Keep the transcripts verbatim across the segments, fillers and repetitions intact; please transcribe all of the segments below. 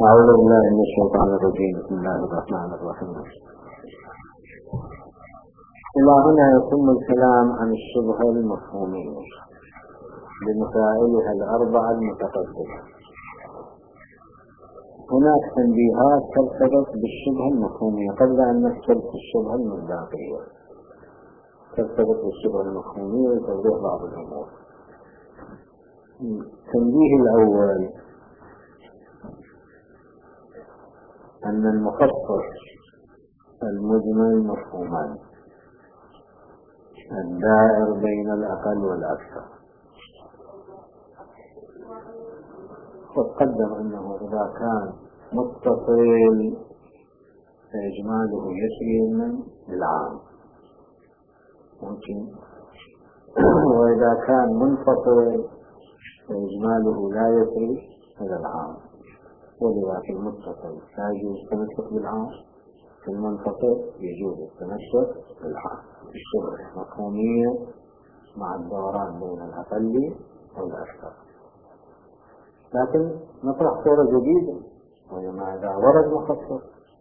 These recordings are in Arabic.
أعوذ بالله من الشيطان الرجيم. بسم الله الرحمن الرحيم. إلى هنا يتم الكلام عن الشبهة المفهومية بمسائلها الأربعة المتقدمة. هناك تنبيهات ترتبط بالشبهة المفهومية قبل أن ندخل في الشبهة المصداقية. ترتبط بالشبهة المفهومية وتوضيح بعض الأمور. التنبيه الأول أن المخصص المجمل مفهومان الدائر بين الأقل والأكثر. وقدم أنه إذا كان متصل فإجماله يسري من العام ممكن، وإذا كان منفصل فإجماله لا يسري إلى العام. ولذا في المتصل لا يجوز التمسك بالعام، في المنفصل يجوز التمسك بالعام. الشبهة مفهومية مع الدوران بين الأقل والأكثر. لكن نطرح صورة جديدة، وما إذا ورد مخصص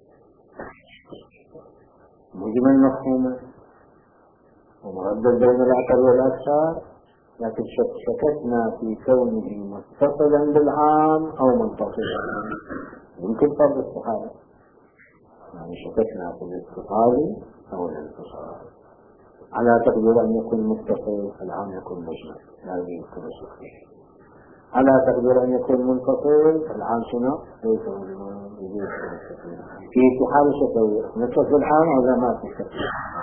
مجمل مفهومة ومردد بين الأقل والأكثر، لكن شككنا في كونه متصلا بالعام أو منفصلا. يمكن فرض الصحابة، يعني شككنا في الاتصال أو الانفصال، على تقدير أن يكون متصل العام يكون مجمل لا يمكن الشك فيه، على تقدير أن يكون منفصل العام شنو ليس مجمل. في حال شكوى نشك بالعام أو لا ما في شك،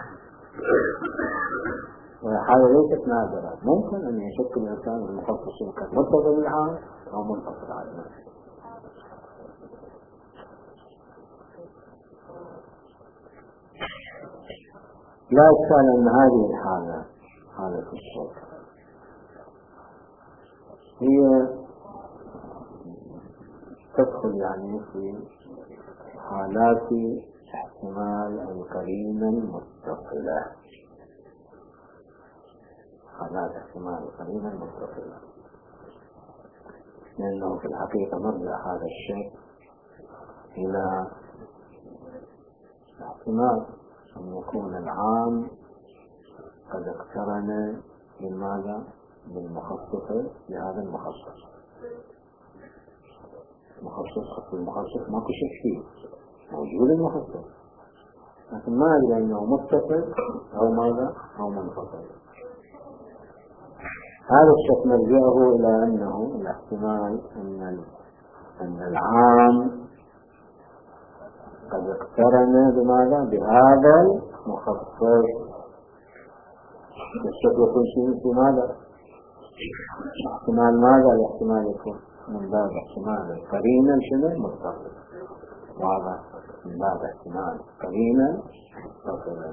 وحالة ليست نادرة. ممكن أن يشك الإنسان المخصص كان متصل بالعام أو منفصل عن نفسه. لا إشكال أن هذه الحالة حالة الشك هي تدخل يعني في حالات احتمال القرينة المتصلة، حالات احتمال القرينة المتصلة، لأنه في الحقيقة مرجع هذا الشيء إلى احتمال أن يكون العام قد اقترن بماذا؟ بالمخصص لهذا المخصص. مخصص المخصص ما كشف فيه، موجود المخصص، لكن ما أدري أنه متصل أو ماذا أو منفصل. هذا الشك نرجعه إلى أنه الاحتمال أن أن العام قد اقترن بماذا؟ بهذا المخصص. الشك يكون شيء في ماذا؟ احتمال ماذا؟ الاحتمال يكون من باب احتمال القرينة شنو متصل، واضح؟ من باب احتمال قرينة متصلة.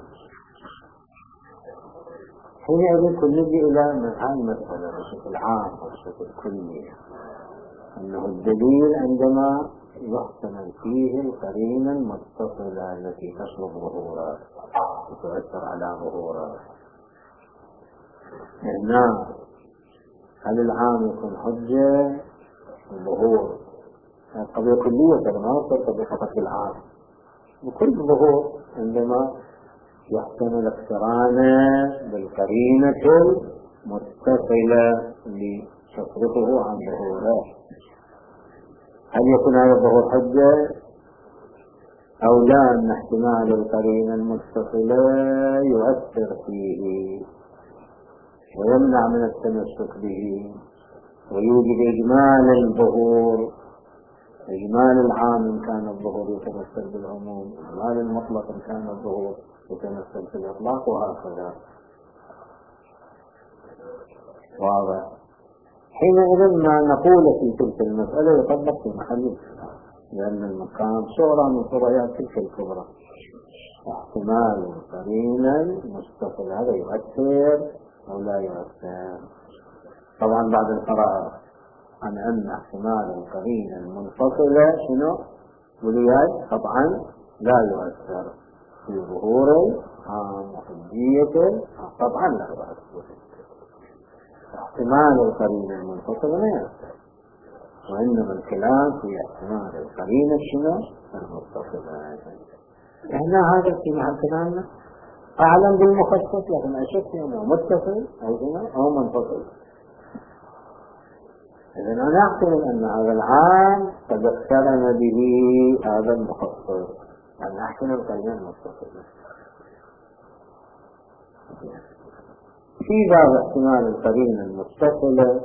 حينئذ كل نجي إلى هذه المسألة بشكل عام وبشكل كلي، أنه الدليل عندما يحتمل فيه القرينة المتصلة التي تسبب ظهورها وتؤثر على ظهورها. هنا هل العام يكون حجة الظهور؟ القضية كلية كما نصر قضية فقط بالعام، وكل ظهور عندما يحتمل اقترانه بالقرينة المتصلة لتصرفه عن ظهوره. هل يكون هذا الظهور حجة أو لا؟ أن احتمال القرينة المتصلة يؤثر فيه ويمنع من التمسك به، ويوجد إجمال الظهور، إجمال العام إن كان الظهور يتمثل بالعموم، إجمال المطلق إن كان الظهور يتمثل في الإطلاق، وهكذا. واضح؟ حينئذ ما نقول في تلك المسألة يطبق في محل الكلام، لأن المقام صورة من صوريات تلك الكبرى. احتمال القرينة المتصل هذا يؤثر أو لا يؤثر؟ طبعا بعد القرار عن أن احتمال القرينة المنفصلة شنو؟ وليات طبعا لا يؤثر في ظهور العام وحجيته، طبعا لا يؤثر. احتمال القرينة المنفصلة لا يؤثر. وإنما الكلام في احتمال القرينة شنو؟ المتصلة. هنا هذا في محل كلامنا أعلم بالمخصص، لكن أشك أنه متصل أو شنو أو منفصل. إذن أنا أعتقد أن هذا العام قد اقترن به هذا المخصص، أن أحسن القرينة المتصلة. في باب احتمال القرينة المتصلة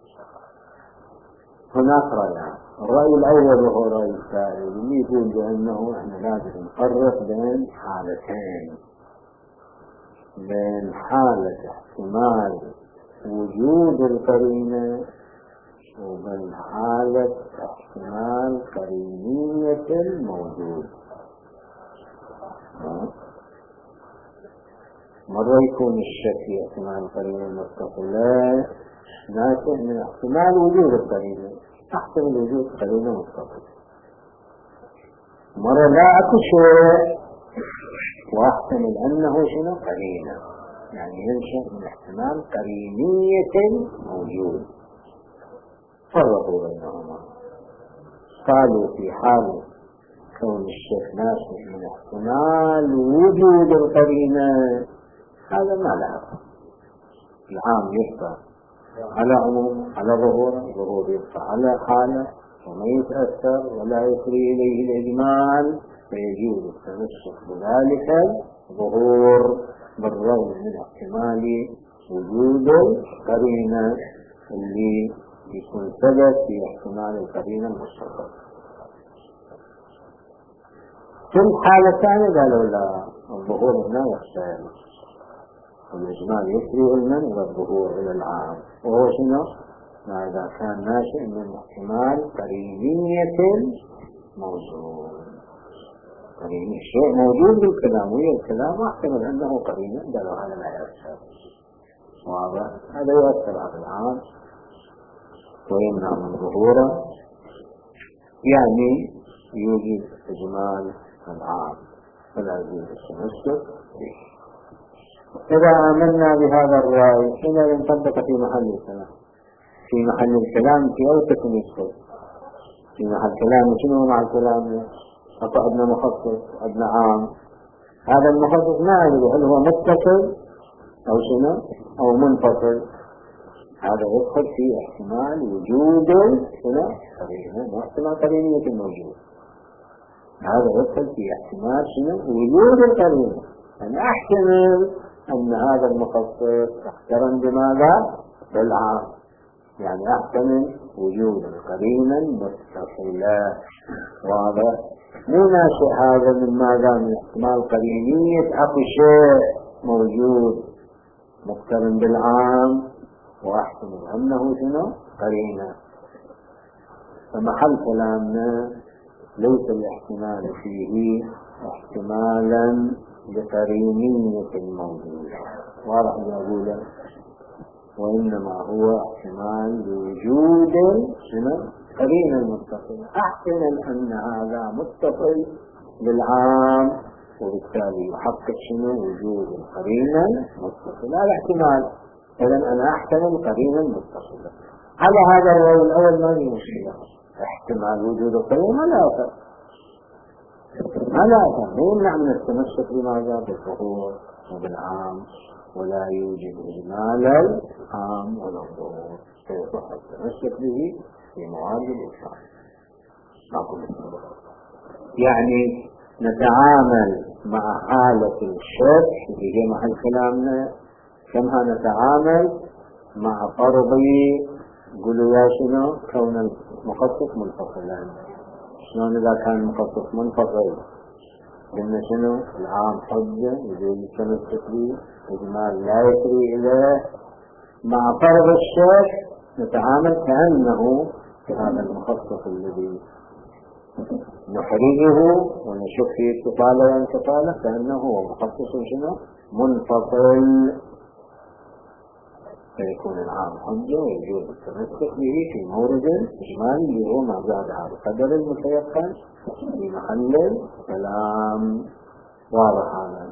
هناك رأيان. الرأي الأول وهو رأي السائل اللي يقول بأنه احنا لازم نفرق بين حالتين، بين حالة احتمال وجود القرينة وبين حالة احتمال قرينية الموجود. مرة يكون الشك في احتمال القرينة المتصلة ناشئ من احتمال وجود القرينة، احتمال وجود قرينة متصلة. مرة لا اكو شيء واحتمل انه شنو قرينة، يعني ينشأ من احتمال قرينية موجود. فرقوا بينهما، قالوا في حال كون الشيء ناشئ من احتمال وجود القرينة هذا ما له، العام يبقى على عموم، على ظهور، ظهور يبقى على حالة وما يتأثر ولا يسري إليه الإجمال، فيجوز التمسك بذلك الظهور بالرغم من احتمال وجود القرينة اللي يكون سبب في احتمال القرينة المشتركة. في الحالة الثانية قالوا لا، الظهور هنا يختلف، الإجمال يسري المن إلى الظهور إلى العام، وهو شنو؟ ما إذا كان ناشئ من احتمال قرينية موجود. قرينة شيء موجود بالكلام، وهي الكلام واحتمل أنه قرينة، قالوا هذا لا يؤثر. واضح؟ هذا يؤثر على العام ويمنع من ظهوره، يعني يوجد إجمال العام فلا يجوز التمسك به. إذا آمنا بهذا الرأي حين ينطبق في محل الكلام، في محل الكلام في أي قسم يدخل؟ في محل كلام شنو مع الكلام؟ عندنا مخصص، عندنا عام. هذا المخصص ما أدري هل هو متصل أو شنو أو منفصل. هذا يدخل في احتمال وجود شنو قرينة، مو احتمال قرينية الموجود. هذا يدخل في احتمال شنو وجود القرينة. أنا أحتمل أن هذا المخصص اقترن بماذا؟ بالعام، يعني أحتمل وجود القرينة المتصلة. واضح؟ مو ناشئ هذا من ماذا؟ من احتمال قرينية أكو شيء موجود مقترن بالعام وأحتمل أنه شنو قرينة. فمحل كلامنا ليس الاحتمال فيه احتمالا لقرينية الموجود، واضح ما أقوله، وإنما هو احتمال لوجود شنو قرينة المتصل. أحتمل أن هذا متصل بالعام وبالتالي يحقق شنو وجود القرينة المتصلة. هذا احتمال. إذن أنا أحتمل قرينة متصلة. على هذا الرأي الأول ما هي مشكلة، احتمال وجود القرينة لا أثر، ما لا أثر، يمنع من التمسك بماذا؟ بالظهور وبالعام، ولا يوجد إجمال العام ولا الظهور، فيصح التمسك به في مواجب الإسلام. نقول يعني نتعامل مع حالة الشك في محل كلامنا كما نتعامل مع فرض قولوا يا شنو كون المخصص منفصلا. شلون إذا كان المخصص منفصل قلنا شنو العام حجة يجوز التمسك به، إجمال لا يسري إليه. مع فرض الشك نتعامل كأنه هذا المخصص الذي نحرجه ونشك في اتصاله وانفصاله كأنه هو مخصص شنو منفصل، فيكون العام حجة ويجوز التمسك به في مورد إجمال اللي هو ما زاد على القدر المتيقن في محل الكلام. واضح هذا.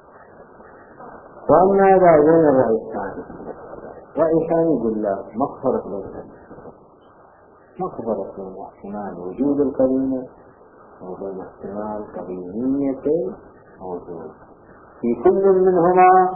وأما إذا جينا الرأي الثاني، رأي ثاني يقول لا، ما فرق بينهم. ما فرق بين احتمال وجود القرينة وبين احتمال قرينية الموجود. في كل منهما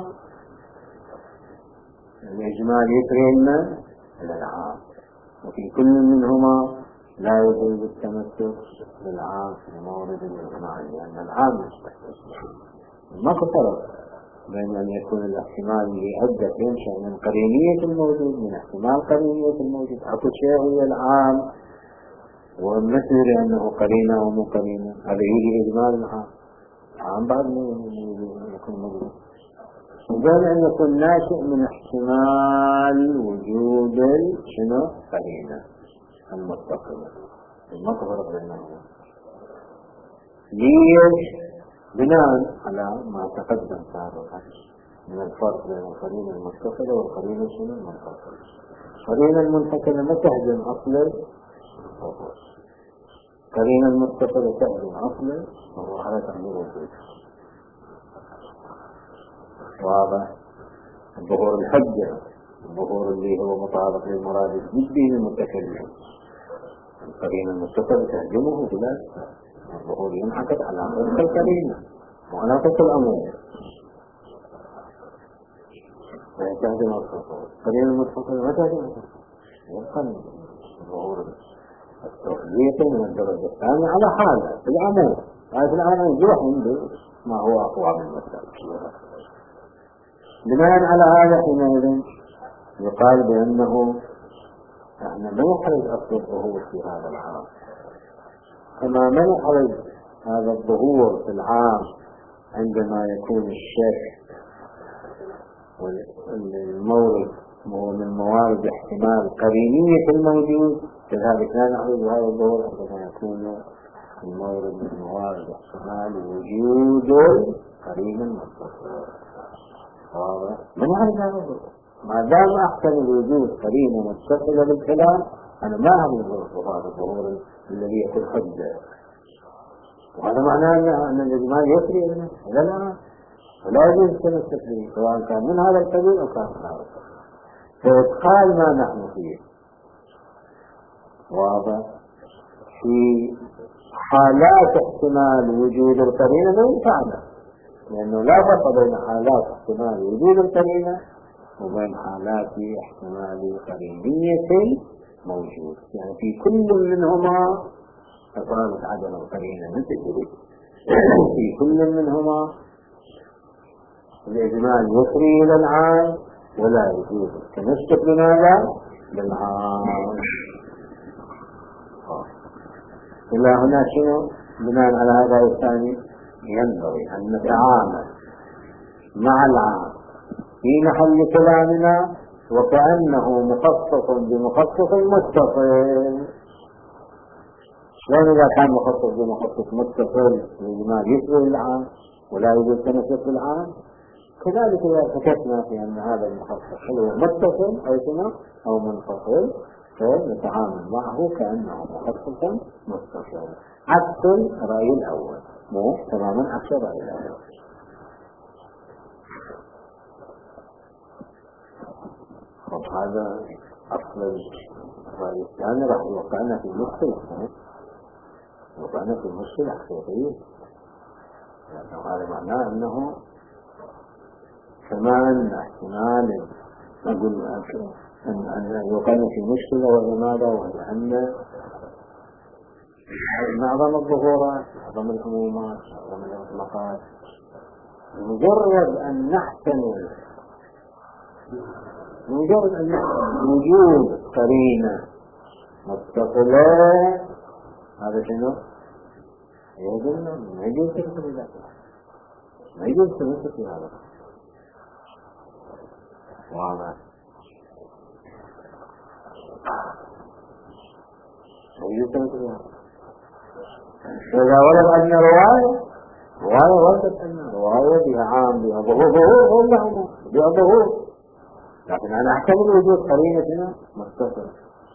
الإجمال يكرم العام، وفي كل منهما لا يجوز التمسك بالعام في مورد الإجمال، لأن العام مستحيل. ما فرق بين أن يكون الاحتمال اللي أدى ينشأ من قرينية الموجود من احتمال قرينية الموجود. أكو شيء هو العام ومثل أنه قرينة ومو قرينة، هذا يجي إجمال العام. العام بعد ما يكون موجود، وقال أن يكون ناشئ من احتمال وجود شنو قرينة المتصلة. ما فرق بينهما. ليش؟ بناء على ما تقدم سابقا من الفرق بين القرينة المتصلة والقرينة شنو المنفصلة. القرينة المنفصلة ما تهدم أصل الظهور، القرينة المتصلة تهدم أصل وهو على تقدير الوجود. واضح؟ الظهور الحجة، الظهور اللي هو مطابق للمراد الجدي للمتكلم، القرينة المتصلة تهدمه بلا الظهور ينعكس على علاقة القرينة وعلاقة الأمور تهدم الظهور. القرينة المتصلة ما تهدم يبقى الظهور التوحيدي من الدرجة الثانية على حالة في الأمور. هذا الأمر يروح عنده ما هو أقوى من المسألة. بناء على هذا حينئذ يقال بأنه احنا ما يحرز أصل الظهور في هذا العام، كما ما يحرز هذا الظهور في العام عندما يكون الشك والمورد هو من موارد احتمال قرينية الموجود، كذلك لا نحرز هذا الظهور عندما يكون المورد من موارد احتمال وجود قرينة متصلة. واضح؟ من يعرف هذا الظهور؟ ما دام أحسن الوجود قرينة متصلة بالكلام أنا ما أعرف هذا الظهور الذي يكون حجة، وهذا معناه أن الإجمال يسري إليه لا لا ولا يجوز التمسك به سواء كان من هذا القبيل أو كان من هذا القبيل، فإدخال ما نحن فيه. واضح؟ في حالات احتمال وجود القرينة ما ينفعنا، لأنه لا فرق بين حالات احتمال وجود القرينة وبين حالات احتمال قرينية موجود. يعني في كل منهما تفاوت عدم القرينة مثل في كل منهما الإجمال يسري إلى العام ولا يجوز التمسك بماذا؟ بالعام. إلى هنا شنو؟ بناء على هذا الثاني ينبغي أن نتعامل مع العام في محل كلامنا وكأنه مخصص بمخصص متصل. شلون إذا كان مخصص بمخصص متصل الإجمال يسري العام ولا يجوز التمسك بالعام، كذلك إذا فكرنا في أن هذا المخصص هو متصل أو شنو أو منفصل فنتعامل معه كأنه مخصص متصل، عكس الرأي الأول، مو تماما عكس الرأي الأول. هذا أصل الرأي الثاني راح يوقعنا في مشكلة، يوقعنا في مشكلة حقيقية، لأنه هذا معناه أنه كمان احتمال نقول أن يوقعنا في مشكلة. ولماذا؟ ولأن معظم الظهورات معظم العمومات معظم الإطلاقات مجرد أن نحتمل مجرد أن وجود قرينة متصلة هذا شنو؟ يجوز ما يجوز تمسك بذاته، ما يجوز تمسك بهذا. واضح؟ ما يجوز تمسك بهذا. وإذا ورد أن رواية رواية وردت أن رواية بها عام بها ظهور ظهور بها بها ظهور، لكن أنا أحتمل وجود قرينة هنا متصلة،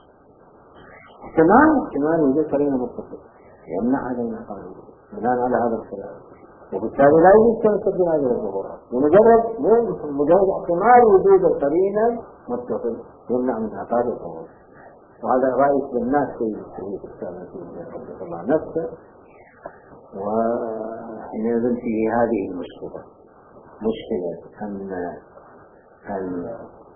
احتمال احتمال وجود قرينة متصلة يمنع هذا الانعقاد بناء على هذا الخلاف، وبالتالي لا يجوز التمسك بهذه الظهورات بمجرد مجرد احتمال وجود القرينة متصل يمنع من انعقاد الظهور. وهذا رأي الناس في رحمه الله نفسه. وحينئذ في هذه المشكلة، مشكلة أن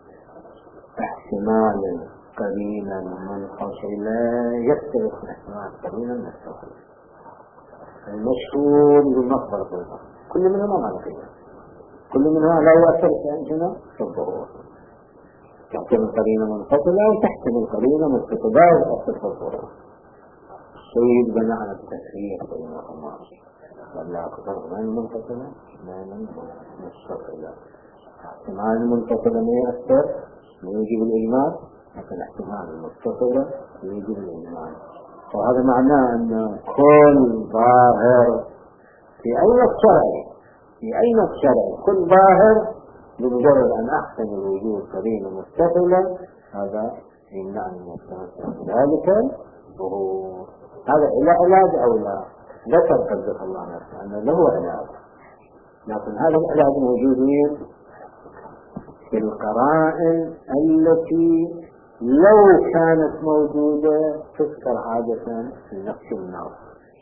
احتمال قرينا منفصلا يختلف عن احتمال قرينا متصلا. المشهور بالمصدر بالمصدر كل منهما ما نقيم، كل منهما لا يؤثر في في الظهور. تحتمل قرينة منفصلة وتحتمل قرينة متصلة وتؤثر في الظهور. السيد بنى على التسريح بينهما، ولا أكثر من منفصلة من متصلة. احتمال المنفصلة ما يؤثر ما يجب الإجمال، لكن احتمال المتصلة يجب الإجمال. وهذا معناه أن كل ظاهر في أي نص شرعي في أي نص شرعي كل ظاهر بمجرد أن أحسن الوجود قرينة متصلة هذا يمنع من التمسك ذلك ظهور. هذا إلى علاج أو لا؟ ذكر قدس الله نفسه أنه له علاج، لكن هذا العلاج موجود في القرائن التي لو كانت موجودة تذكر عادة في نفس النص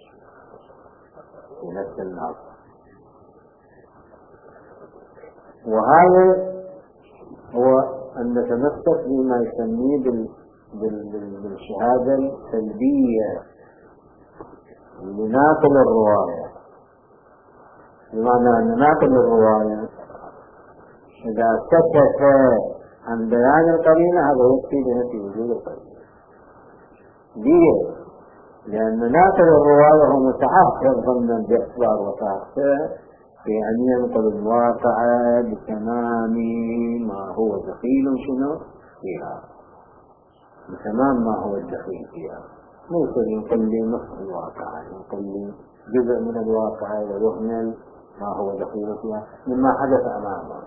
في نفس النص. وهذا هو أن نتمسك بما يسميه بال... بال... بال... بالشهادة السلبية لناقل الرواية، بمعنى أن ناقل الرواية إذا سكت عن بيان القرينة هذا يكفي بنفي وجود القرينة. ليه؟ لأن ناقل الرواية هو متعهد ضمن باعتبار وثاقته في أن ينقل الواقع بتمام ما هو دخيل شنو فيها، بتمام ما هو الدخيل فيها. ممكن ينقل لي نصف الواقع، ينقل لي جزء من الواقع ويهمل ما هو دخيل فيها مما حدث أمامه.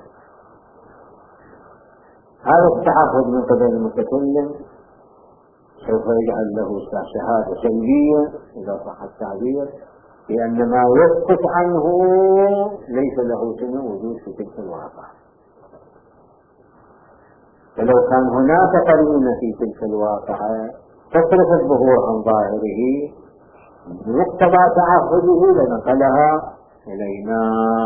هذا التعهد من قبل المتكلم سوف يجعل له شهادة سلبية إذا صح التعبير، لأن ما يسقط عنه ليس له سنة وجود في تلك الواقع. ولو كان هناك قرينة في تلك الواقع تصرف الظهور عن ظاهره بمقتضى تعهده لنقلها إلينا،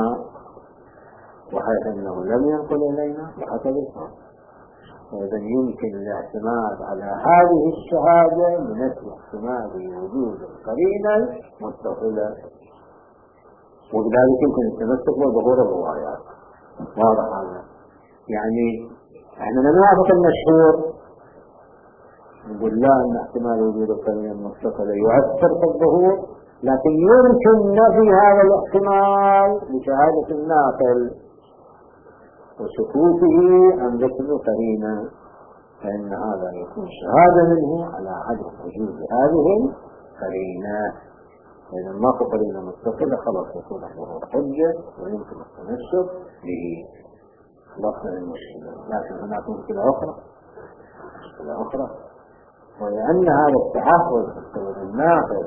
وحيث أنه لم ينقل إلينا فحسب الفرق. وإذا يمكن الاعتماد على هذه الشهادة من أجل احتمال وجود القرينة متصلة، وبذلك يمكن التمسك بظهور الروايات. واضح هذا؟ يعني احنا نوافق المشهور نقول لا أن احتمال وجود القرينة المتصلة يؤثر في الظهور، لكن يمكن نفي هذا الاحتمال بشهادة الناقل وسكوته عن ذكر القرينة، فإن هذا يكون شهادة منه على عدم وجود هذه القرينة. إذا ما في قرينة متصلة خلاص يكون الظهور حجة ويمكن التمسك به. خلصنا المشكلة. لكن هناك مشكلة أخرى مشكلة أخرى ولأن هذا التعهد في الناقل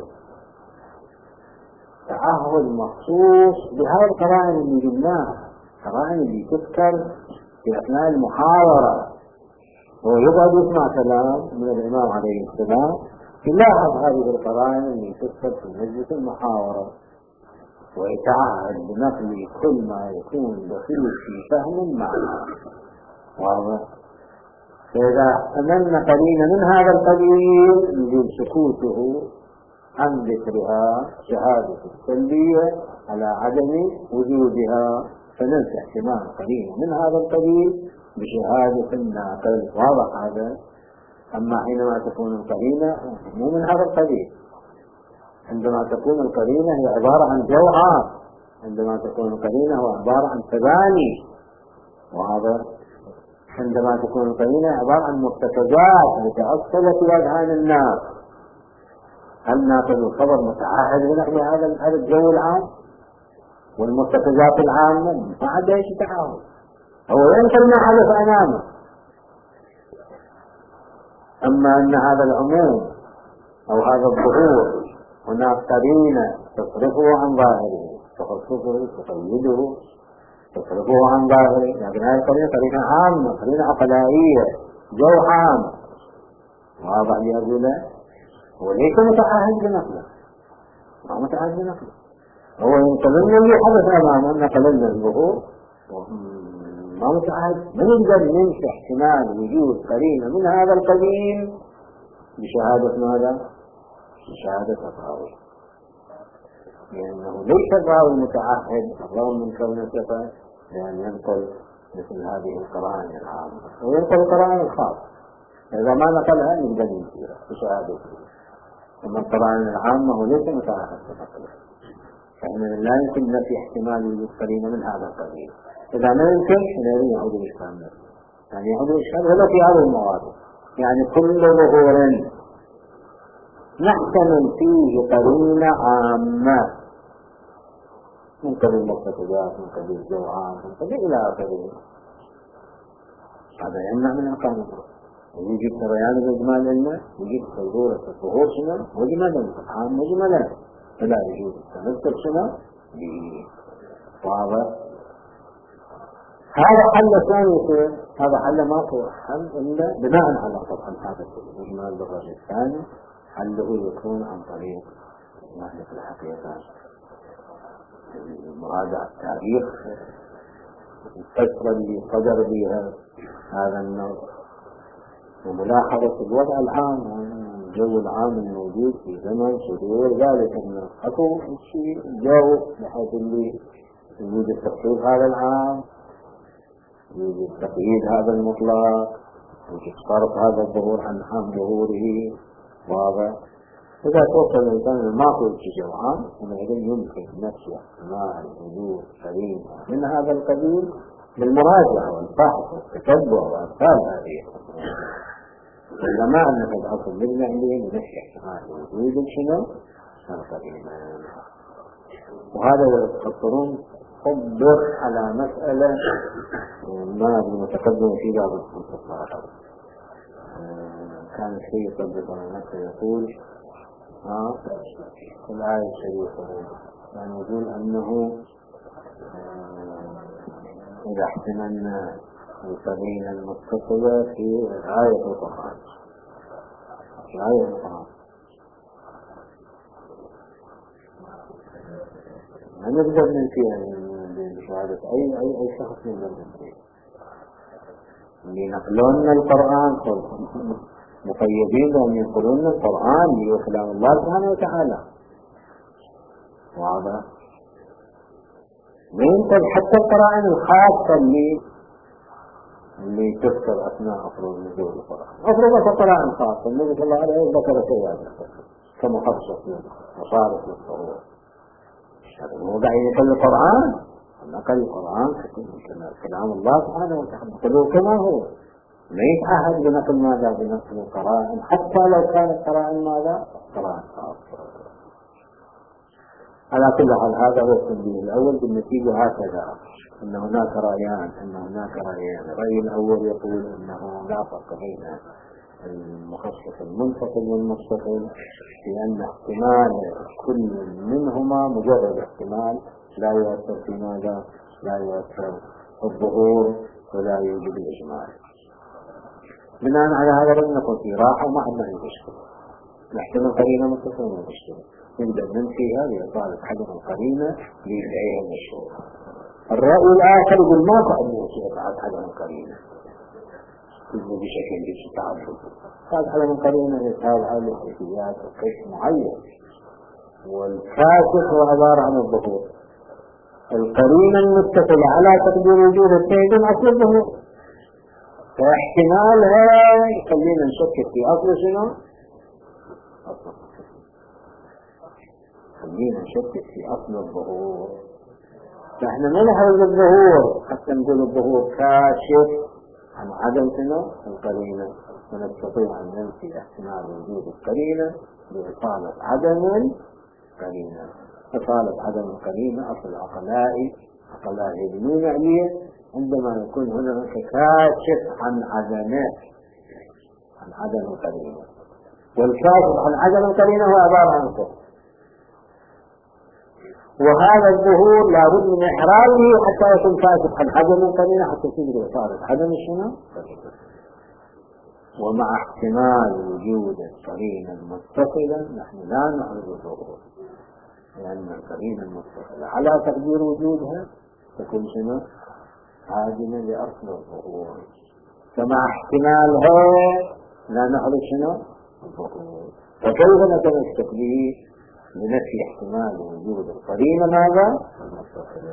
تعهد مخصوص بهذه القرائن اللي قلناها، القرائن اللي تذكر في أثناء المحاورة، ويقعد يسمع كلام من الإمام عليه السلام يلاحظ هذه القرائن اللي تذكر في مجلس المحاورة ويتعهد بنقل كل ما يكون دخيل في فهم معناه. واضح؟ فإذا أملنا قليلا من هذا القليل نجيب سكوته عن ذكرها شهادة السلبية على عدم وجودها، فننسى احتمال قليل من هذا القليل بشهادة الناقل. واضح هذا؟ أما حينما تكون القرينة مو من هذا القليل، عندما تكون القرينة هي عبارة عن جوهر، عندما تكون القرينة هو عبارة عن تباني. وهذا عندما تكون القرينة عبارة عن مرتكزات متأصلة في أذهان الناس. هل ناقل الخبر متعهد بنحو هذا هذا الجو العام والمرتكزات العامة؟ ما عاد ايش تعاون، هو ينقل ما حدث أمامه. أما أن هذا العموم أو هذا الظهور هناك قرينة تصرفه عن ظاهره، تخصصه، تقيده، تصرفه عن ظاهره، لكن هذه القرينة قرينة عامة، قرينة عقلائية، جو عام، واضح لي أقول هو ليس متعهد بنقله، ما متعهد بنقله، هو ينقلنا اللي حدث أمامه نقلنا الظهور، ما متعهد. من يقدر ننفي احتمال وجود قرينة من هذا القديم بشهادة ماذا؟ بشهادة الراوي، لأنه ليس الراوي متعهد الرغم من كونه صفة لأن ينقل مثل هذه القرائن العامة، وينقل القرائن الخاصة، إذا ما نقلها نقدر ننفيها بشهادته. أما القرائن العامة هو ليس متعهد بنقله، فإننا لا يمكن نفي احتمال وجود قرينة من هذا القبيل. إذا ما يمكن حينئذ يعود الإشكال، يعني يعود الإشكال هذا في هذه المواضع، يعني كل ظهور نحتمل فيه قرينة عامة من قبل المقتضيات، من قبل الجوعان، من قبل إلى آخره، هذا يمنع من إقامة يجب سريان الإجمال الماء، يجب صدورة الظهور شنو مجملا، عام مجملا، فلا يجوز التمسك شنو واضح. هذا حل ثاني، هذا حل ماكو حل إلا بناء على طبعا هذا الإجمال بالرجل الثاني، حله يكون عن طريق معرفة الحقيقة، مراجعة التاريخ، الفترة اللي صدر بها هذا النوع، وملاحظة الوضع العام، الجو العام الموجود في زمن صدور ذلك النوع، أكو شيء جو بحيث اللي يوجد تخصيص هذا العام، يوجد تقييد هذا المطلق، يوجد صرف هذا الظهور عن عام ظهوره واضح. إذا توصل الإنسان ماكو شيء عام حينئذ يمكن نفي احتمال وجود قرينة من هذا القبيل بالمراجعة والبحث والتتبع وأمثال هذه الأمور. إذا ما أنك الأصل بالمعنى ونفي احتمال وجود شنو القرينة. وهذا يقصرون صبر على مسألة ما المتقدم في باب الصلاة. كان الشيء يصدق على نفسه يقول ها في الآية الشريفة، يعني يقول أنه إذا احتملنا القرينة المتصلة في آية القرآن، في آية القرآن ما نقدر ننفيها بشهادة أي أي أي شخص نقدر ننفيها. لنقلون القرآن مقيدين بأن ينقلون القرآن لكلام الله سبحانه وتعالى واضح. وينقل حتى القرائن الخاصة اللي اللي تذكر أثناء أفراد نزول القرآن، أفراد القرائن الخاصة النبي صلى الله عليه وسلم ذكر شيئا كمخصص وصارت للصور. هذا موضع ينقل القرآن، نقل القرآن كلام الله سبحانه وتعالى نقله كما هو، ما يتعهد بنقل ماذا بنقل القرائن حتى لو كانت قرائن ماذا قرائن خاصة. على كل حال هذا هو التنبيه الأول. بالنتيجة هكذا أن هناك رأيان، أن هناك رأيان. الرأي الأول يقول أنه لا فرق بين المخصص المنفصل والمتصل، لأن احتمال كل منهما مجرد احتمال لا يؤثر في ماذا، لا يؤثر الظهور ولا يوجد الإجمال. بناء على هذا لم نكن في راحة وما عندنا مشكلة، نحتمل قرينة متصلة ومشكلة نقدر ننفيها لإطالة عدم القرينة ليدعيها المشروع. الرأي الآخر يقول ما فعلنا شيء بعد عدم القرينة يقول بشكل جيش تعبد، هذا عدم القرينة يتابع على الحيثيات وقسم معين، والكاشف هو عبارة عن الظهور. القرينة المتصلة على تقدير وجود السيد أصل الظهور، فاحتمالها يخلينا نشكك في أصل شنو؟ أصل خلينا نشكك في أصل الظهور. فإحنا نلحظ الظهور حتى نقول الظهور كاشف عن عدم شنو؟ القرينة، ونستطيع أن ننفي احتمال وجود القرينة بإطالة عدم القرينة. إطالة عدم القرينة أصل عقلائي عقلائي يبنون عليه عندما يكون هناك كاشف عن عدمه عن عدم القرينة، والكاشف عن عدم القرينة هو عبارة عن صفر، وهذا الظهور لابد من إحراجه حتى يكون كاشف عن عدم القرينة حتى تجري إطالة عدم شنو؟ ومع احتمال وجود القرينة المتصلة نحن لا نعرض الظهور، لأن القرينة المتصلة على تقدير وجودها تكون شنو؟ عادمة لأصل الظهور، فمع احتمالها لا نعرض شنو؟ الظهور. فكيف نتمسك به لنفي احتمال وجود القرينة ماذا؟ المتصلة.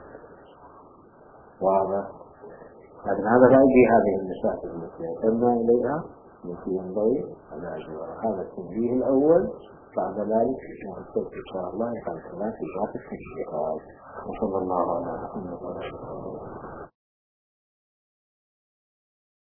واضح؟ لكن هذا لا يجي هذه المشاكل التي وصلنا إليها التي ينبغي علاجها. هذا التنبيه الأول. بعد ذلك إن شاء الله يقال الكلام في باقي التنبيهات. وصلى الله على محمد وعلى آله وصحبه.